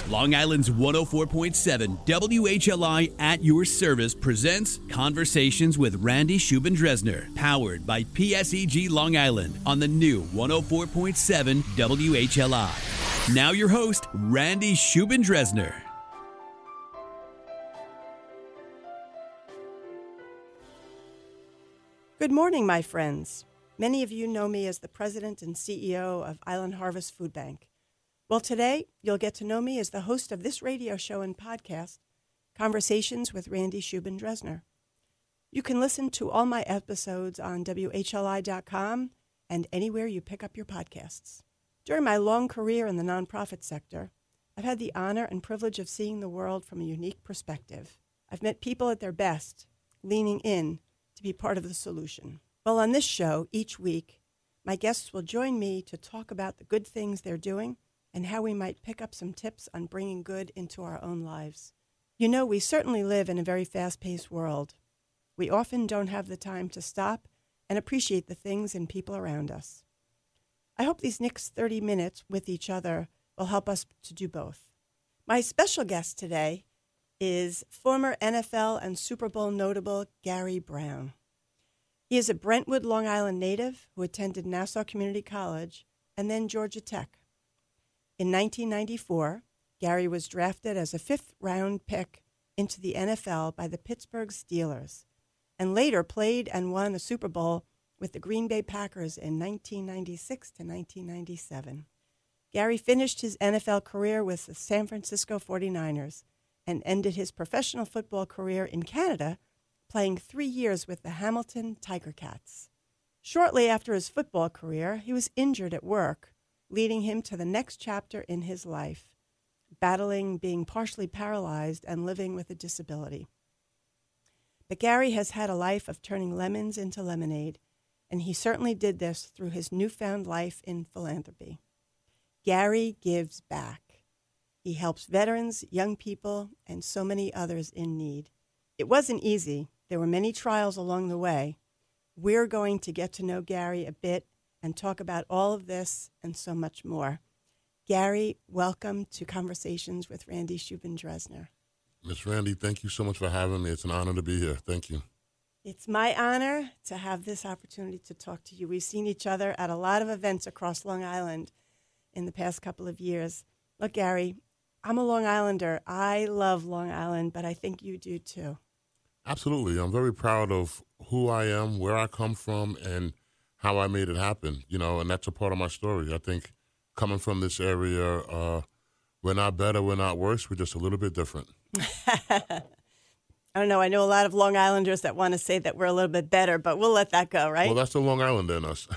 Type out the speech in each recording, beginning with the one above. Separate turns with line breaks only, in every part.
Long Island's 104.7 WHLI at your service presents Conversations with Randy Shubin-Dresner, powered by PSEG Long Island on the new 104.7 WHLI. Now your host, Randy Shubin-Dresner.
Good morning, my friends. Many of you know me as the president and CEO of Island Harvest Food Bank. Well, today, you'll get to know me as the host of this radio show and podcast, Conversations with Randy Shubin-Dresner. You can listen to all my episodes on WHLI.com and anywhere you pick up your podcasts. During my long career in the nonprofit sector, I've had the honor and privilege of seeing the world from a unique perspective. I've met people at their best, leaning in to be part of the solution. Well, on this show, each week, my guests will join me to talk about the good things they're doing and how we might pick up some tips on bringing good into our own lives. You know, we certainly live in a very fast-paced world. We often don't have the time to stop and appreciate the things and people around us. I hope these next 30 minutes with each other will help us to do both. My special guest today is former NFL and Super Bowl notable Gary Brown. He is a Brentwood, Long Island native who attended Nassau Community College and then Georgia Tech. In 1994, Gary was drafted as a fifth-round pick into the NFL by the Pittsburgh Steelers, and later played and won a Super Bowl with the Green Bay Packers in 1996 to 1997. Gary finished his NFL career with the San Francisco 49ers and ended his professional football career in Canada, playing 3 years with the Hamilton Tiger Cats. Shortly after his football career, he was injured at work, leading him to the next chapter in his life, battling being partially paralyzed and living with a disability. But Gary has had a life of turning lemons into lemonade, and he certainly did this through his newfound life in philanthropy. Gary gives back. He helps veterans, young people, and so many others in need. It wasn't easy. There were many trials along the way. We're going to get to know Gary a bit and talk about all of this and so much more. Gary, welcome to Conversations with Randy Shubin-Dresner.
Miss Randy, thank you so much for having me. It's an honor to be here. Thank you.
It's my honor to have this opportunity to talk to you. We've seen each other at a lot of events across Long Island in the past couple of years. Look, Gary, I'm a Long Islander. I love Long Island, but I think you do too.
Absolutely. I'm very proud of who I am, where I come from, and how I made it happen, and that's a part of my story. I think coming from this area, we're not better, we're not worse, we're just a little bit different.
I don't know. I know a lot of Long Islanders that want to say that we're a little bit better, but we'll let that go, right?
Well, that's the Long Islander in us.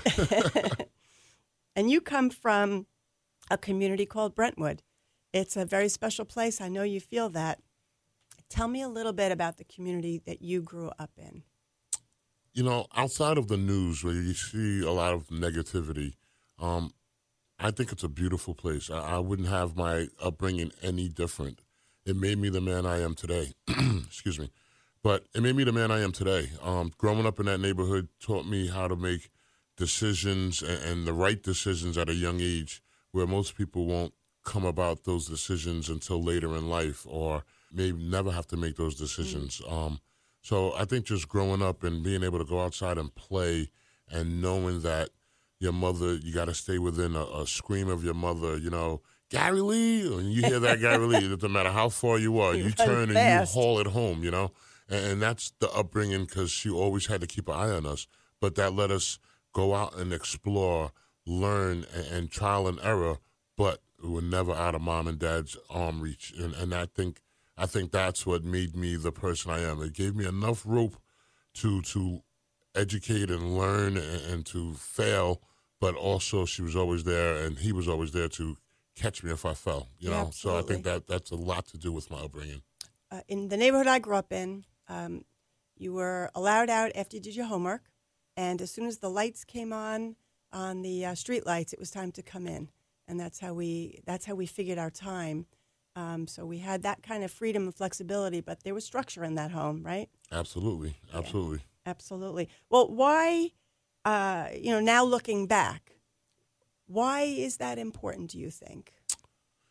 And you come from a community called Brentwood. It's a very special place. I know you feel that. Tell me a little bit about the community that you grew up in.
Outside of the news where you see a lot of negativity, I think it's a beautiful place. I wouldn't have my upbringing any different. It made me the man I am today. Excuse me. But it made me the man I am today. Growing up in that neighborhood taught me how to make decisions and the right decisions at a young age, where most people won't come about those decisions until later in life, or maybe never have to make those decisions. So I think just growing up and being able to go outside and play and knowing that your mother, you got to stay within a scream of your mother, Gary Lee, and you hear that Gary Lee, it doesn't matter how far you are, you turn and you haul it home, and that's the upbringing, because she always had to keep an eye on us, but that let us go out and explore, learn, and trial and error, but we were never out of mom and dad's arm reach, and I think that's what made me the person I am. It gave me enough rope to educate and learn and to fail, but also she was always there, and he was always there to catch me if I fell,
Yeah,
So I think that's a lot to do with my upbringing.
In the neighborhood I grew up in, you were allowed out after you did your homework, and as soon as the lights came on the street lights, it was time to come in, and that's how we figured our time. So we had that kind of freedom and flexibility, but there was structure in that home, right?
Absolutely.
Yeah, absolutely. Well, why, now looking back, why is that important, do you think?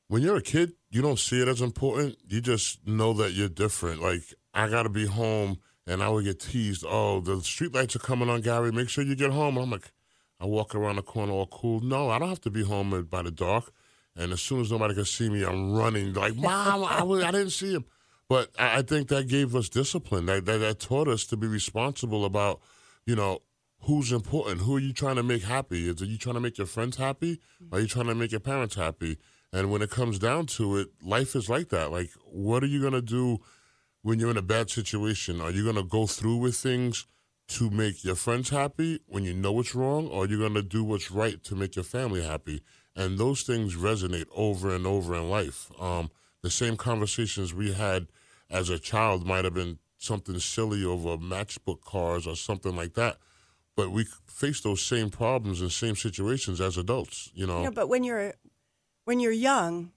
when you're a kid, you don't see it as important. You just know that you're different. Like, I got to be home, and I would get teased. Oh, the streetlights are coming on, Gary. Make sure you get home. I'm like, I walk around the corner all cool. No, I don't have to be home by the dark. And as soon as nobody can see me, I'm running. Like, Mom, I didn't see him. But I think that gave us discipline. That taught us to be responsible about, who's important. Who are you trying to make happy? Are you trying to make your friends happy? Or are you trying to make your parents happy? And when it comes down to it, life is like that. Like, what are you going to do when you're in a bad situation? Are you going to go through with things to make your friends happy when you know it's wrong? Or are you going to do what's right to make your family happy? And those things resonate over and over in life. The same conversations we had as a child might have been something silly over matchbook cars or something like that. But we face those same problems and same situations as adults,
But when you're young,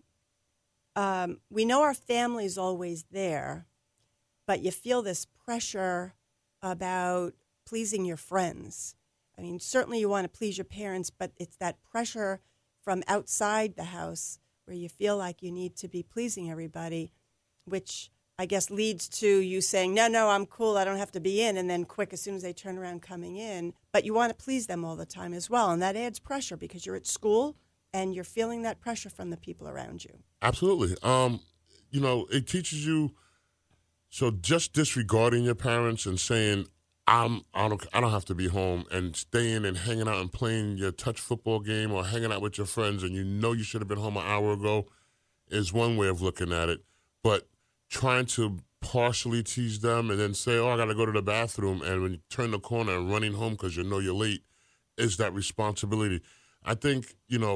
we know our family's always there, but you feel this pressure about pleasing your friends. I mean, certainly you want to please your parents, but it's that pressure from outside the house where you feel like you need to be pleasing everybody, which I guess leads to you saying, no, I'm cool, I don't have to be in, and then quick, as soon as they turn around, coming in. But you want to please them all the time as well, and that adds pressure because you're at school and you're feeling that pressure from the people around you.
Absolutely. It teaches you, so just disregarding your parents and saying, I don't have to be home, and staying and hanging out and playing your touch football game or hanging out with your friends and you should have been home an hour ago is one way of looking at it. But trying to partially tease them and then say, I got to go to the bathroom, and when you turn the corner and running home because you're late is that responsibility. I think,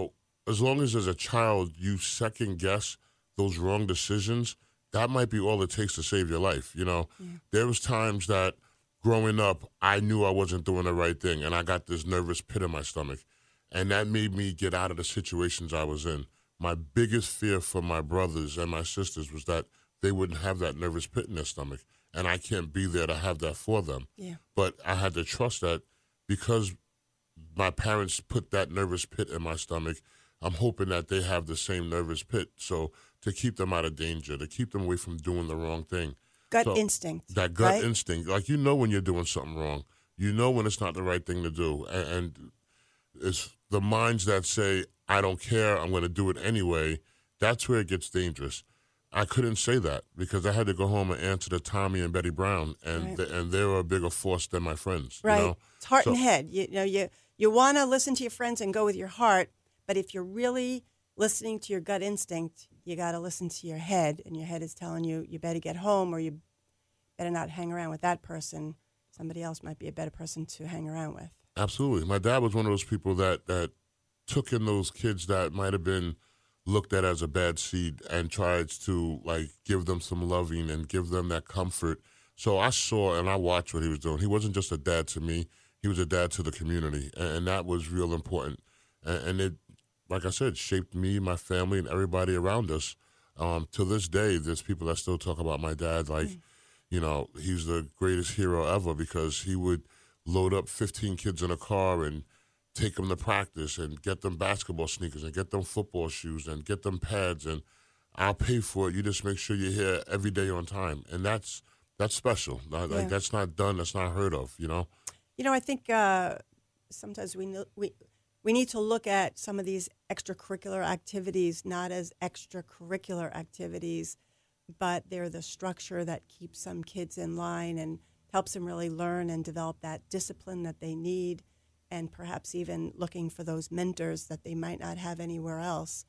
as long as as a child you second guess those wrong decisions, that might be all it takes to save your life. There was times that growing up, I knew I wasn't doing the right thing, and I got this nervous pit in my stomach, and that made me get out of the situations I was in. My biggest fear for my brothers and my sisters was that they wouldn't have that nervous pit in their stomach, and I can't be there to have that for them.
Yeah.
But I had to trust that because my parents put that nervous pit in my stomach, I'm hoping that they have the same nervous pit, so to keep them out of danger, to keep them away from doing the wrong thing.
Gut instinct.
That gut
right?
instinct. Like, when you're doing something wrong. You know when it's not the right thing to do. And it's the minds that say, I don't care, I'm going to do it anyway, that's where it gets dangerous. I couldn't say that because I had to go home and answer to Tommy and Betty Brown, and
right.
and they were a bigger force than my friends.
Right. It's heart and head. You want to listen to your friends and go with your heart, but if you're really listening to your gut instinct, you got to listen to your head, and your head is telling you, you better get home or you better not hang around with that person. Somebody else might be a better person to hang around with.
Absolutely. My dad was one of those people that took in those kids that might have been looked at as a bad seed and tried to, give them some loving and give them that comfort. So I saw and I watched what he was doing. He wasn't just a dad to me. He was a dad to the community, and that was real important. And it, like I said, shaped me, my family, and everybody around us. To this day, there's people that still talk about my dad he's the greatest hero ever because he would load up 15 kids in a car and take them to practice and get them basketball sneakers and get them football shoes and get them pads, and I'll pay for it. You just make sure you're here every day on time. And that's special. Like, that's not done. That's not heard of,
I think sometimes we need to look at some of these extracurricular activities not as extracurricular activities, but they're the structure that keeps some kids in line and helps them really learn and develop that discipline that they need, and perhaps even looking for those mentors that they might not have anywhere else.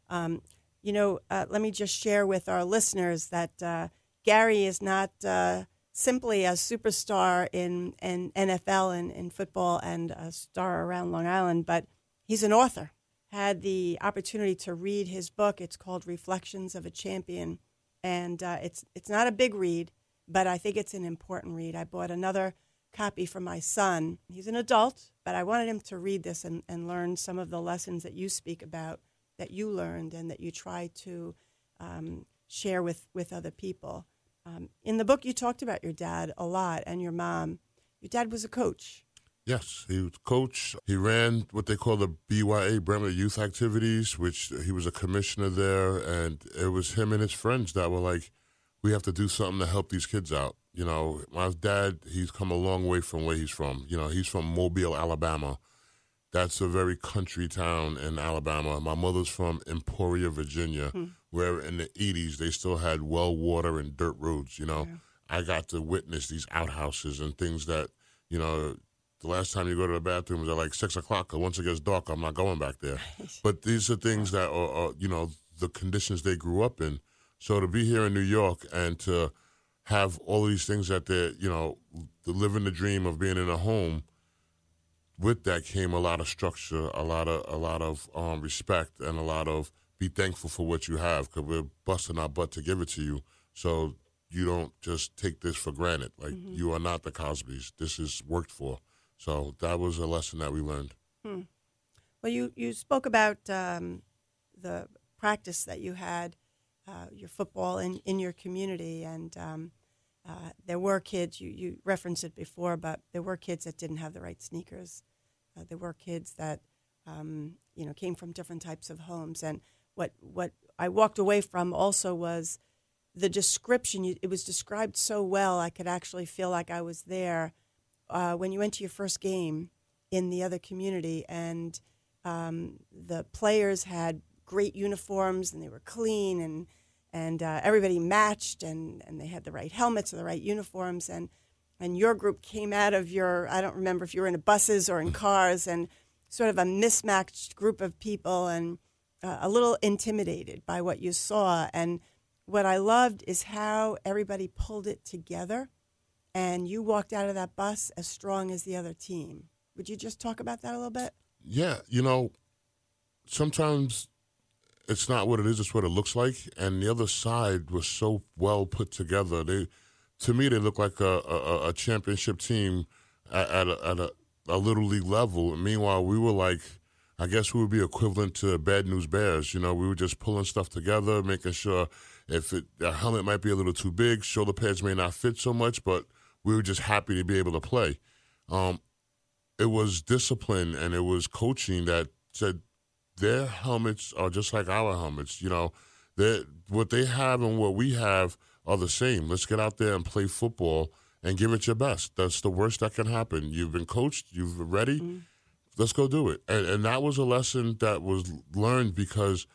Let me just share with our listeners that Gary is not simply a superstar in NFL and in football and a star around Long Island, but he's an author. Had the opportunity to read his book. It's called Reflections of a Champion, and it's not a big read, but I think it's an important read. I bought another copy for my son. He's an adult, but I wanted him to read this and learn some of the lessons that you speak about, that you learned and that you try to share with other people. In the book, you talked about your dad a lot and your mom. Your dad was a coach.
Yes, he was coach. He ran what they call the BYA, Brentwood Youth Activities, which he was a commissioner there, and it was him and his friends that were like, we have to do something to help these kids out. You know, my dad, he's come a long way from where he's from. You know, he's from Mobile, Alabama. That's a very country town in Alabama. My mother's from Emporia, Virginia, where in the 80s they still had well water and dirt roads, you know. Yeah. I got to witness these outhouses and things that, you know, the last time you go to the bathroom is at like 6 o'clock, because once it gets dark, I'm not going back there. But these are things that are, you know, the conditions they grew up in. So to be here in New York and to have all of these things that they're, you know, living the dream of being in a home, with that came a lot of structure, a lot of respect, and a lot of be thankful for what you have, because we're busting our butt to give it to you. So you don't just take this for granted. Like, you are not the Cosbys. This is worked for. So that was a lesson that we learned.
Well, you spoke about the practice that you had, your football in your community, and there were kids, you referenced it before, but there were kids that didn't have the right sneakers. There were kids that, you know, came from different types of homes. And what I walked away from also was the description. It was described so well, I could actually feel like I was there when you went to your first game in the other community, and the players had great uniforms, and they were clean, and everybody matched, and they had the right helmets or the right uniforms, and your group came out of your, I don't remember if you were in buses or in cars, and sort of a mismatched group of people, and a little intimidated by what you saw. And what I loved is how everybody pulled it together, and you walked out of that bus as strong as the other team. Would you just talk about that a little bit?
Yeah, you know, sometimes it's not what it is, it's what it looks like. And the other side was so well put together. To me, they look like a championship team at a Little League level. And meanwhile, we were like, I guess we would be equivalent to Bad News Bears. You know, we were just pulling stuff together, making sure if the helmet might be a little too big, shoulder pads may not fit so much, but we were just happy to be able to play. It was discipline and it was coaching that said their helmets are just like our helmets. You know, what they have and what we have are the same. Let's get out there and play football and give it your best. That's the worst that can happen. You've been coached. You've ready. Let's go do it. And that was a lesson that was learned because,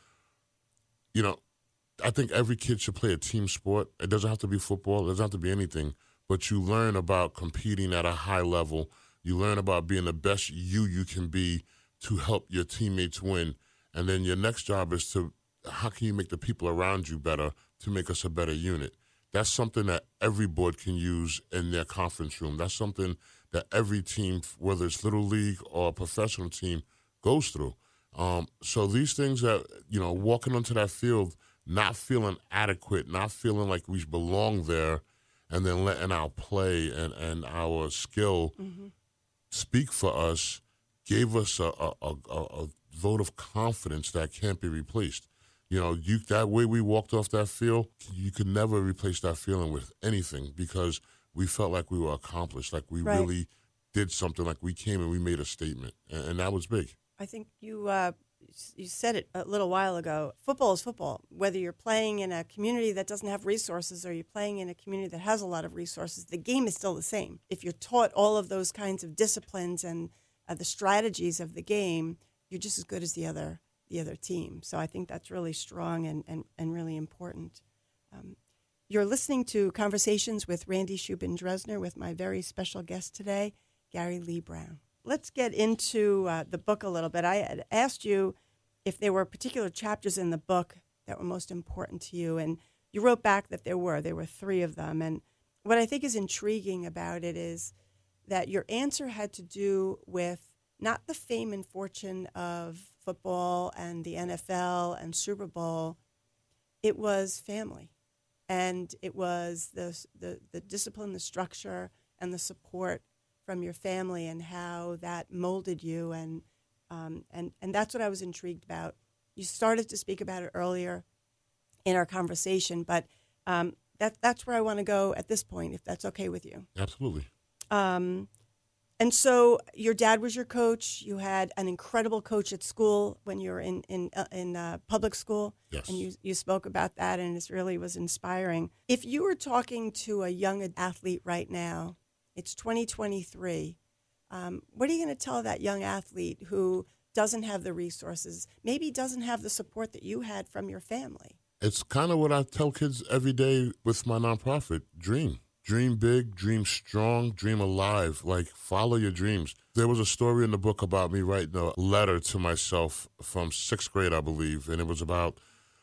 you know, I think every kid should play a team sport. It doesn't have to be football. It doesn't have to be anything. But you learn about competing at a high level. You learn about being the best you can be to help your teammates win. And then your next job is to, how can you make the people around you better to make us a better unit? That's something that every board can use in their conference room. That's something that every team, whether it's Little League or a professional team, goes through. So these things that, you know, walking onto that field, not feeling adequate, not feeling like we belong there, and then letting our play and our skill speak for us, gave us a vote of confidence that can't be replaced. You know, that way we walked off that field, you could never replace that feeling with anything, because we felt like we were accomplished, like we really did something, like we came and we made a statement, and that was big.
I think you said it a little while ago. Football is football. Whether you're playing in a community that doesn't have resources or you're playing in a community that has a lot of resources, the game is still the same. If you're taught all of those kinds of disciplines and the strategies of the game, you're just as good as the other team. So I think that's really strong and really important. You're listening to Conversations with Randy Shubin-Dresner with my very special guest today, Gary Lee Brown. Let's get into the book a little bit. I had asked you if there were particular chapters in the book that were most important to you, and you wrote back that there were 3 of them. And what I think is intriguing about it is that your answer had to do with not the fame and fortune of football and the NFL and Super Bowl. It was family, and it was the discipline, the structure, and the support from your family, and how that molded you, and that's what I was intrigued about. You started to speak about it earlier in our conversation, but that's where I want to go at this point, if that's okay with you.
Absolutely.
And so your dad was your coach. You had an incredible coach at school when you were in public school.
Yes.
And you spoke about that, and it really was inspiring. If you were talking to a young athlete right now, it's 2023, what are you going to tell that young athlete who doesn't have the resources, maybe doesn't have the support that you had from your family?
It's kind of what I tell kids every day with my nonprofit. Dream. Dream big, dream strong, dream alive. Like, follow your dreams. There was a story in the book about me writing a letter to myself from 6th grade, I believe, and it was about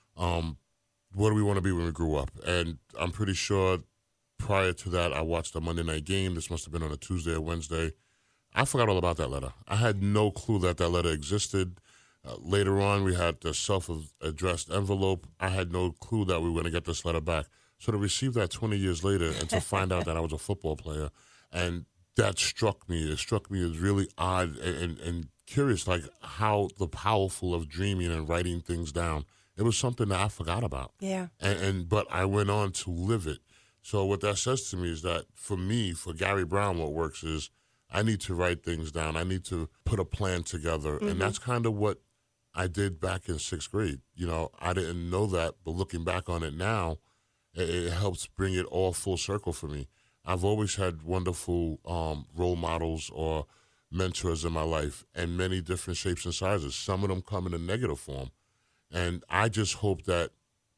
what do we want to be when we grew up. And I'm pretty sure prior to that, I watched a Monday night game. This must have been on a Tuesday or Wednesday. I forgot all about that letter. I had no clue that letter existed. Later on, we had the self-addressed envelope. I had no clue that we were going to get this letter back. So to receive that 20 years later and to find out that I was a football player, and that struck me. It struck me as really odd and curious, like how the powerful of dreaming and writing things down. It was something that I forgot about.
Yeah.
But I went on to live it. So what that says to me is that for me, for Gary Brown, what works is I need to write things down. I need to put a plan together. Mm-hmm. And that's kind of what I did back in 6th grade. You know, I didn't know that, but looking back on it now, it helps bring it all full circle for me. I've always had wonderful role models or mentors in my life, and many different shapes and sizes. Some of them come in a negative form. And I just hope that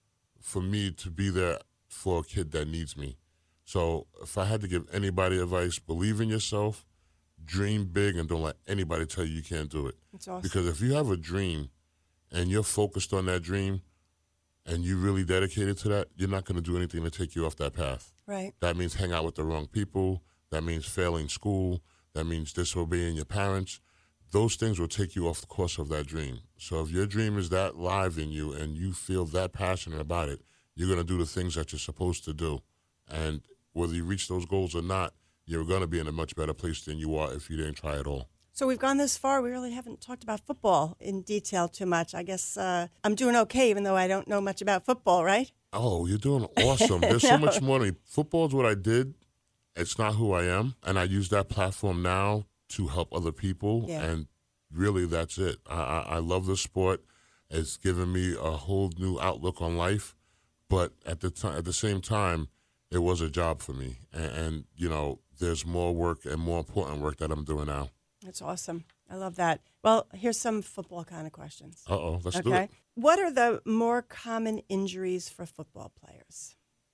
for me to be there for a kid that needs me. So if I had to give anybody advice, believe in yourself, dream big, and don't let anybody tell you can't do it.
That's awesome.
Because if you have a dream and you're focused on that dream and you really dedicated to that, you're not going to do anything to take you off that path.
Right.
That means hang out with the wrong people. That means failing school. That means disobeying your parents. Those things will take you off the course of that dream. So if your dream is that live in you and you feel that passionate about it, you're going to do the things that you're supposed to do. And whether you reach those goals or not, you're going to be in a much better place than you are if you didn't try at all.
So we've gone this far. We really haven't talked about football in detail too much. I guess I'm doing okay, even though I don't know much about football, right?
Oh, you're doing awesome. There's so much more to me. Football is what I did. It's not who I am. And I use that platform now to help other people.
Yeah.
And really, that's it. I love the sport. It's given me a whole new outlook on life. But at the same time, it was a job for me. And you know, there's more work and more important work that I'm doing now.
That's awesome. I love that. Well, here's some football kind of questions.
Let's do it.
What are the more common injuries for football players?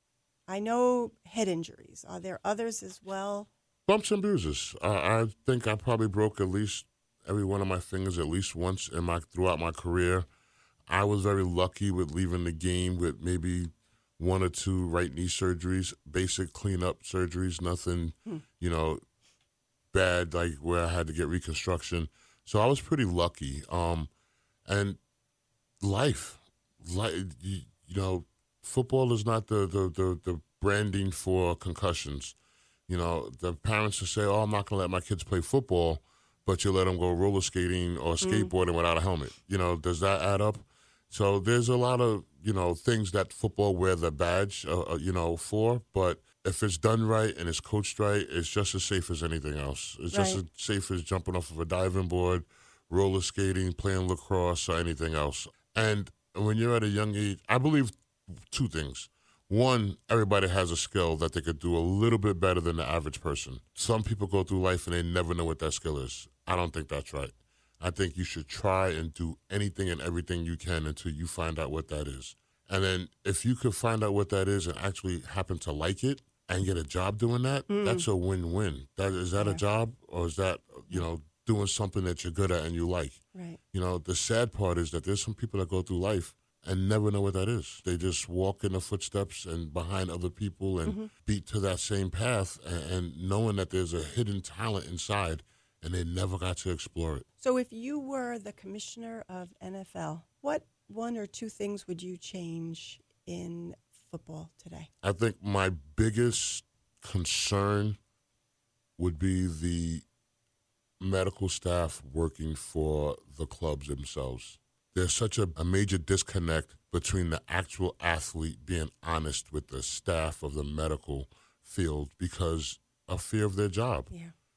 I know head injuries. Are there others as well?
Bumps and bruises. I think I probably broke at least every one of my fingers at least once throughout my career. I was very lucky with leaving the game with maybe 1 or 2 right knee surgeries, basic cleanup surgeries, nothing, bad, like where I had to get reconstruction. So I was pretty lucky. And life, football is not the branding for concussions. You know, the parents will say, I'm not going to let my kids play football, but you let them go roller skating or skateboarding without a helmet. You know, does that add up? So there's a lot of, things that football wear the badge, for. But if it's done right and it's coached right, it's just as safe as anything else. It's just as safe as jumping off of a diving board, roller skating, playing lacrosse, or anything else. And when you're at a young age, I believe 2 things. One, everybody has a skill that they could do a little bit better than the average person. Some people go through life and they never know what that skill is. I don't think that's right. I think you should try and do anything and everything you can until you find out what that is. And then if you could find out what that is and actually happen to like it and get a job doing that, that's a win-win. Is that a job, or is that, doing something that you're good at and you like?
Right.
The sad part is that there's some people that go through life and never know what that is. They just walk in the footsteps and behind other people and beat to that same path and knowing that there's a hidden talent inside and they never got to explore it.
So if you were the commissioner of NFL, what 1 or 2 things would you change in football today?
I think my biggest concern would be the medical staff working for the clubs themselves. There's such a major disconnect between the actual athlete being honest with the staff of the medical field because of fear of their job.
Yeah.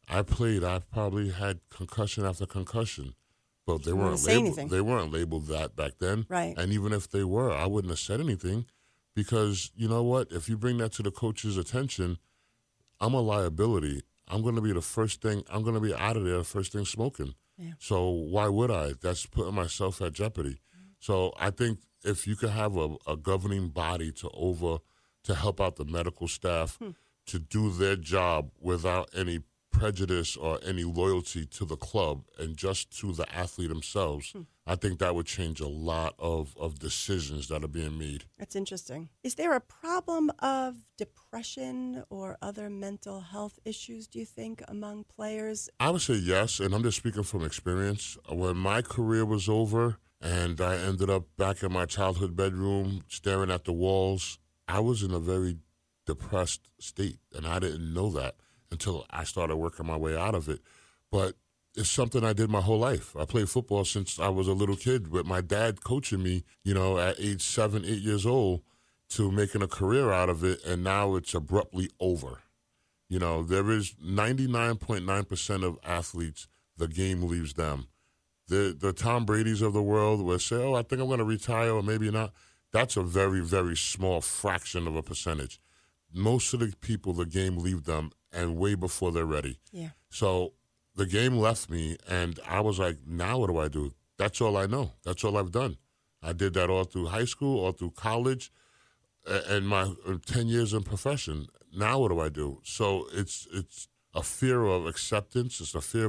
I played. I probably had concussion after concussion, but they weren't
say
labeled.
anything.
They weren't labeled that back then.
Right.
And even if they were, I wouldn't have said anything, because you know what? If you bring that to the coach's attention, I'm a liability. I'm going to be the first thing. I'm going to be out of there first thing smoking.
Yeah.
So why would I? That's putting myself at jeopardy. So I think if you could have a governing body to help out the medical staff to do their job without any prejudice or any loyalty to the club and just to the athlete themselves, I think that would change a lot of decisions that are being made.
That's interesting. Is there a problem of depression or other mental health issues, do you think, among players?
I would say yes, and I'm just speaking from experience. When my career was over and I ended up back in my childhood bedroom staring at the walls, I was in a very depressed state, and I didn't know that until I started working my way out of it. But it's something I did my whole life. I played football since I was a little kid with my dad coaching me, at age 7, 8 years old, to making a career out of it, and now it's abruptly over. There is 99.9% of athletes, the game leaves them. The Tom Brady's of the world will say, I think I'm going to retire, or maybe not. That's a very, very small fraction of a percentage. Most of the people, the game leave them, and way before they're ready.
Yeah.
So the game left me, and I was like, now what do I do? That's all I know. That's all I've done. I did that all through high school, all through college, and my 10 years in profession. Now what do I do? So it's a fear of acceptance. It's a fear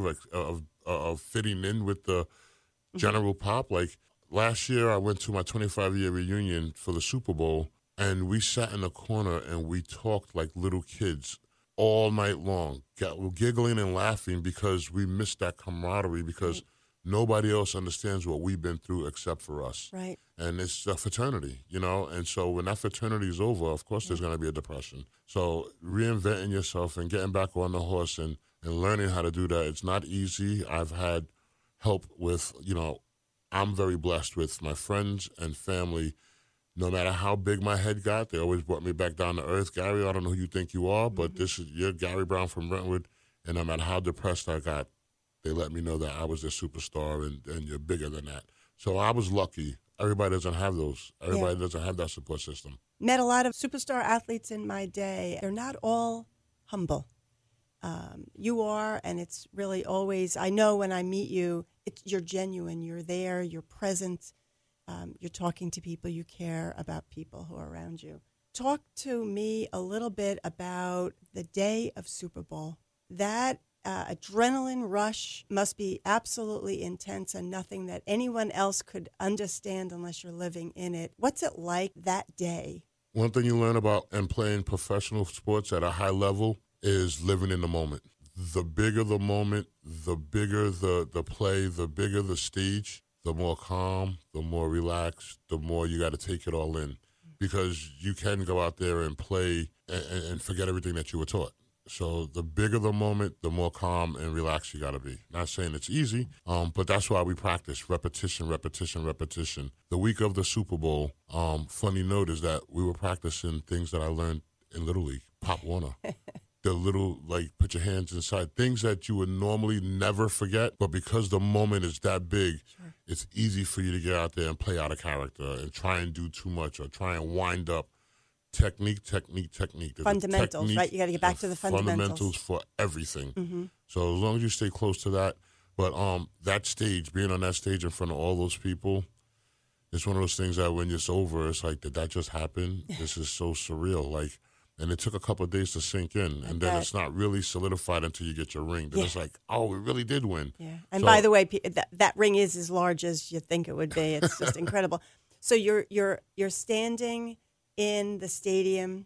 of fitting in with the general pop. Like last year, I went to my 25-year reunion for the Super Bowl, and we sat in a corner and we talked like little kids all night long, giggling and laughing because we missed that camaraderie, because nobody else understands what we've been through except for us.
Right.
And it's a fraternity, and so when that fraternity is over, of course there's going to be a depression. So reinventing yourself and getting back on the horse and learning how to do that, it's not easy. I've had help with, I'm very blessed with my friends and family. No matter how big my head got, they always brought me back down to earth. Gary, I don't know who you think you are, but you're Gary Brown from Brentwood. And no matter how depressed I got, they let me know that I was a superstar and you're bigger than that. So I was lucky. Everybody doesn't have those. Everybody doesn't have that support system.
Met a lot of superstar athletes in my day. They're not all humble. You are, and it's really always, I know when I meet you, you're genuine. You're there. You're present. You're talking to people, you care about people who are around you. Talk to me a little bit about the day of Super Bowl. That adrenaline rush must be absolutely intense and nothing that anyone else could understand unless you're living in it. What's it like that day?
One thing you learn about and playing professional sports at a high level is living in the moment. The bigger the moment, the bigger the play, the bigger the stage, the more calm, the more relaxed, the more you got to take it all in, because you can go out there and play and forget everything that you were taught. So the bigger the moment, the more calm and relaxed you got to be. Not saying it's easy, but that's why we practice repetition, repetition, repetition. The week of the Super Bowl, funny note is that we were practicing things that I learned in Little League, Pop Warner. The little, put your hands inside, things that you would normally never forget, but because the moment is that big, it's easy for you to get out there and play out of character and try and do too much or try and wind up. Technique. There's
fundamentals, right? You got to get back to the fundamentals.
Fundamentals for everything.
Mm-hmm.
So as long as you stay close to that, but that stage, being on that stage in front of all those people, it's one of those things that when it's over, it's like, did that just happen? This is so surreal. And it took a couple of days to sink in, and then it's not really solidified until you get your ring. Then it's like, oh, we really did win.
Yeah. And by the way, that ring is as large as you think it would be. It's just incredible. So you're standing in the stadium.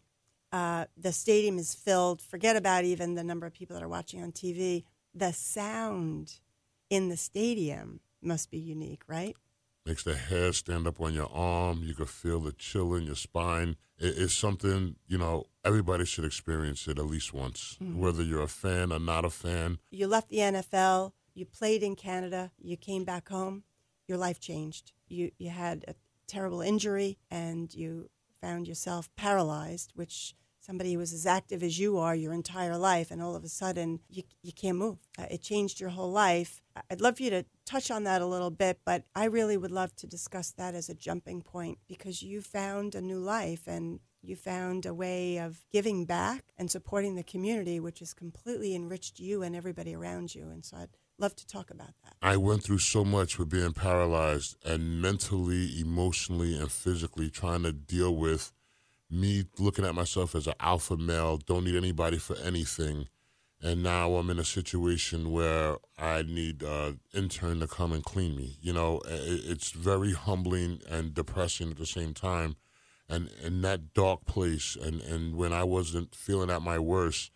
The stadium is filled. Forget about even the number of people that are watching on TV. The sound in the stadium must be unique, right?
Makes the hair stand up on your arm. You can feel the chill in your spine. It's something, everybody should experience it at least once, whether you're a fan or not a fan.
You left the NFL. You played in Canada. You came back home. Your life changed. You had a terrible injury, and you found yourself paralyzed, which somebody who was as active as you are your entire life, and all of a sudden you can't move. It changed your whole life. I'd love for you to touch on that a little bit, but I really would love to discuss that as a jumping point, because you found a new life and you found a way of giving back and supporting the community, which has completely enriched you and everybody around you. And so I'd love to talk about that.
I went through so much with being paralyzed, and mentally, emotionally, and physically trying to deal with me looking at myself as an alpha male, don't need anybody for anything. And now I'm in a situation where I need an intern to come and clean me. You know, it's very humbling and depressing at the same time. And in that dark place, and when I wasn't feeling at my worst,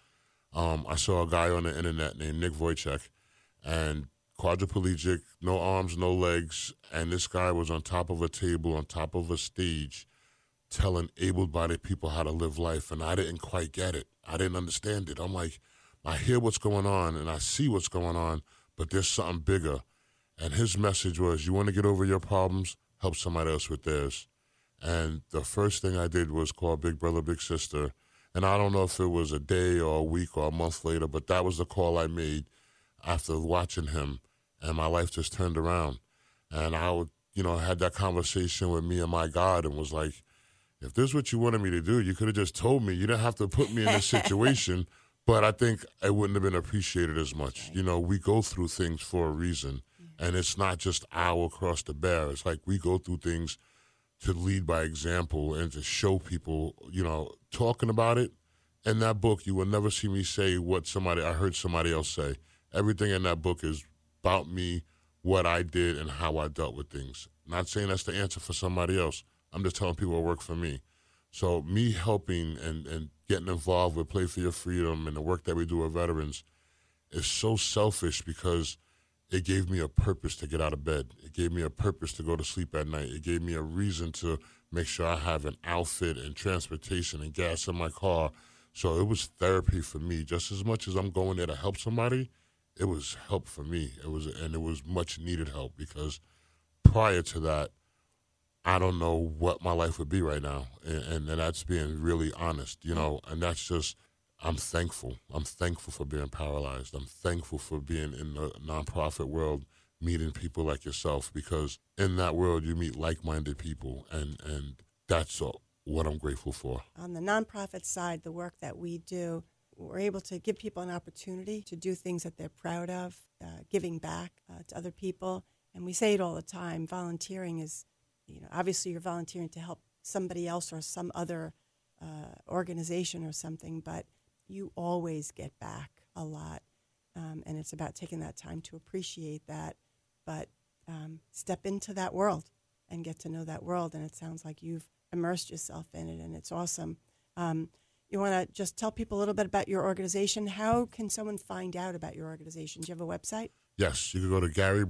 I saw a guy on the internet named Nick Wojcik, and quadriplegic, no arms, no legs, and this guy was on top of a table, on top of a stage, telling able-bodied people how to live life, and I didn't quite get it. I didn't understand it. I'm like, I hear what's going on, and I see what's going on, but there's something bigger. And his message was, you want to get over your problems? Help somebody else with theirs. And the first thing I did was call Big Brother, Big Sister. And I don't know if it was a day or a week or a month later, but that was the call I made after watching him. And my life just turned around. And I would, had that conversation with me and my God and was like, if this is what you wanted me to do, you could have just told me. You didn't have to put me in this situation. But I think it wouldn't have been appreciated as much. You know, we go through things for a reason. And it's not just our cross to bear. It's like we go through things to lead by example and to show people, talking about it. In that book, you will never see me say what I heard somebody else say. Everything in that book is about me, what I did, and how I dealt with things. Not saying that's the answer for somebody else. I'm just telling people what worked for me. So me helping and getting involved with Play for Your Freedom and the work that we do with veterans is so selfish because it gave me a purpose to get out of bed. It gave me a purpose to go to sleep at night. It gave me a reason to make sure I have an outfit and transportation and gas in my car. So it was therapy for me. Just as much as I'm going there to help somebody, it was help for me. It was much needed help because prior to that, I don't know what my life would be right now. And that's being really honest, and that's just, I'm thankful. I'm thankful for being paralyzed. I'm thankful for being in the nonprofit world, meeting people like yourself, because in that world you meet like-minded people, and that's what I'm grateful for.
On the nonprofit side, the work that we do, we're able to give people an opportunity to do things that they're proud of, giving back to other people. And we say it all the time, volunteering is, obviously you're volunteering to help somebody else or some other organization or something, but you always get back a lot. And it's about taking that time to appreciate that, but step into that world and get to know that world. And it sounds like you've immersed yourself in it, and it's awesome. You want to just tell people a little bit about your organization? How can someone find out about your organization? Do you have a website?
Yes, you can go to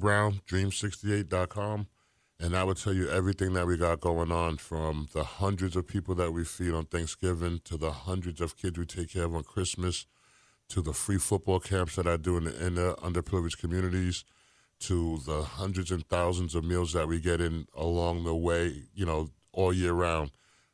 GaryBrownDream68.com, and I will tell you everything that we got going on, from the hundreds of people that we feed on Thanksgiving to the hundreds of kids we take care of on Christmas, to the free football camps that I do in the underprivileged communities, to the hundreds and thousands of meals that we get in along the way, all year round.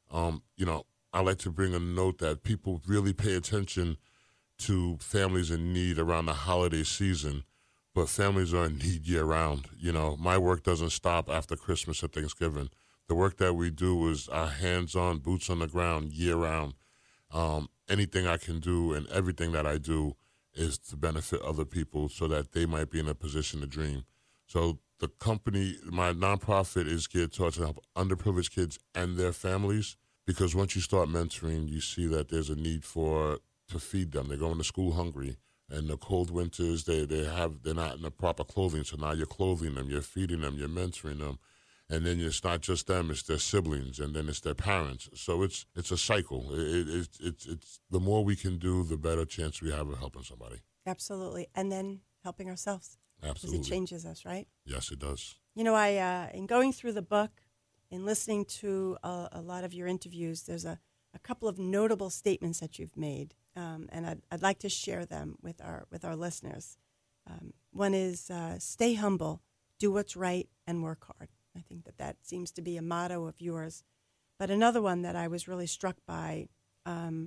I like to bring a note that people really pay attention to families in need around the holiday season, but families are in need year-round. My work doesn't stop after Christmas or Thanksgiving. The work that we do is our hands-on, boots on the ground, year-round. Anything I can do and everything that I do is to benefit other people so that they might be in a position to dream. So the company, my nonprofit, is geared towards to help underprivileged kids and their families, because once you start mentoring, you see that there's a need to feed them. They're going to school hungry. And the cold winters, they're not in the proper clothing. So now you're clothing them, you're feeding them, you're mentoring them. And then it's not just them, it's their siblings, and then it's their parents. So it's a cycle. It's the more we can do, the better chance we have of helping somebody.
Absolutely. And then helping ourselves.
Absolutely.
Because it changes us, right?
Yes, it does.
I in going through the book and listening to a lot of your interviews, there's a couple of notable statements that you've made. And I'd like to share them with our listeners. One is stay humble, do what's right, and work hard. I think that seems to be a motto of yours. But another one that I was really struck by,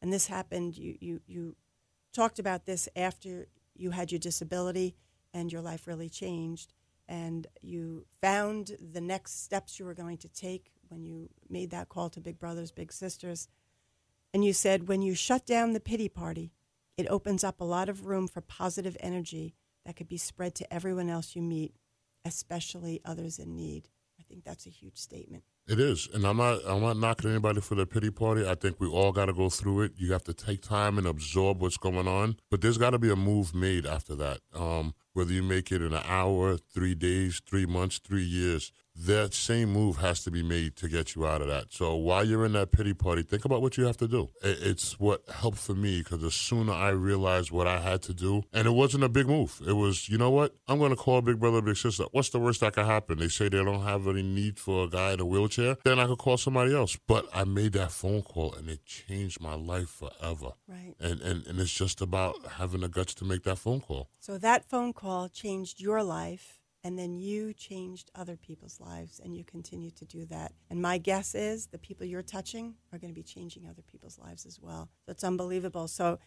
And this happened, you talked about this after you had your disability and your life really changed. And you found the next steps you were going to take when you made that call to Big Brothers Big Sisters. And you said, when you shut down the pity party, it opens up a lot of room for positive energy that could be spread to everyone else you meet, especially others in need. I think that's a huge statement.
It is, and I'm not knocking anybody for their pity party. I think we all got to go through it. You have to take time and absorb what's going on, but there's got to be a move made after that. Whether you make it in an hour, 3 days, 3 months, 3 years, that same move has to be made to get you out of that. So while you're in that pity party, think about what you have to do. It's what helped for me, because the sooner I realized what I had to do, and it wasn't a big move. It was, you know what? I'm going to call Big Brother, Big Sister. What's the worst that could happen? They say they don't have any need for a guy in a wheelchair. Then I could call somebody else. But I made that phone call, and it changed my life forever.
Right.
And it's just about having the guts to make that phone call.
So that phone call changed your life, and then you changed other people's lives, and you continue to do that. And my guess is the people you're touching are going to be changing other people's lives as well. So it's unbelievable. So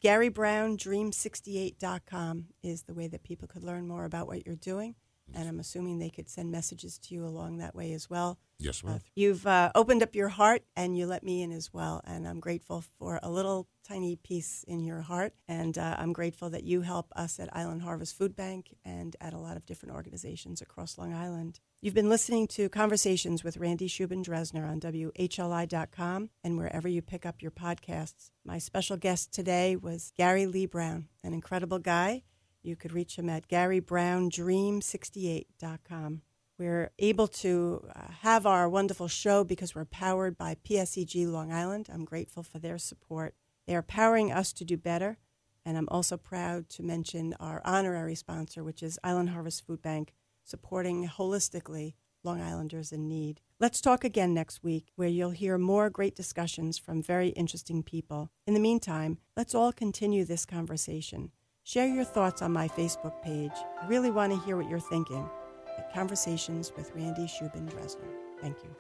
GaryBrownDream68.com is the way that people could learn more about what you're doing. And I'm assuming they could send messages to you along that way as well.
Yes, ma'am.
You've opened up your heart, and you let me in as well. And I'm grateful for a little tiny piece in your heart. And I'm grateful that you help us at Island Harvest Food Bank and at a lot of different organizations across Long Island. You've been listening to Conversations with Randy Shubin-Dresner on WHLI.com and wherever you pick up your podcasts. My special guest today was Gary Lee Brown, an incredible guy. You could reach him at GaryBrownDream68.com. We're able to have our wonderful show because we're powered by PSEG Long Island. I'm grateful for their support. They are powering us to do better, and I'm also proud to mention our honorary sponsor, which is Island Harvest Food Bank, supporting holistically Long Islanders in need. Let's talk again next week, where you'll hear more great discussions from very interesting people. In the meantime, let's all continue this conversation. Share your thoughts on my Facebook page. I really want to hear what you're thinking at Conversations with Randy Shubin-Dresner. Thank you.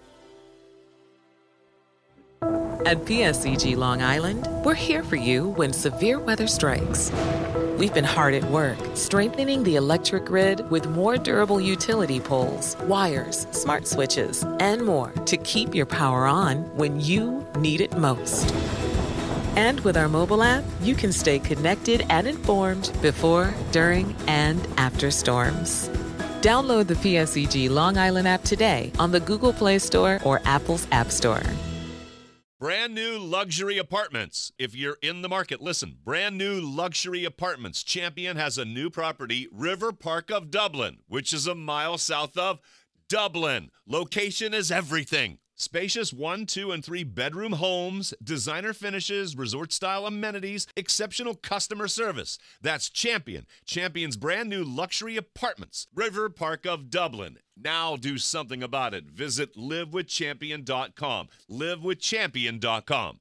At PSEG Long Island, we're here for you when severe weather strikes. We've been hard at work strengthening the electric grid with more durable utility poles, wires, smart switches, and more to keep your power on when you need it most. And with our mobile app, you can stay connected and informed before, during, and after storms. Download the PSEG Long Island app today on the Google Play Store or Apple's App Store.
Brand new luxury apartments. If you're in the market, listen. Brand new luxury apartments. Champion has a new property, River Park of Dublin, which is a mile south of Dublin. Location is everything. Spacious 1, 2, and 3 bedroom homes, designer finishes, resort-style amenities, exceptional customer service. That's Champion. Champion's brand new luxury apartments, River Park of Dublin. Now do something about it. Visit livewithchampion.com. livewithchampion.com.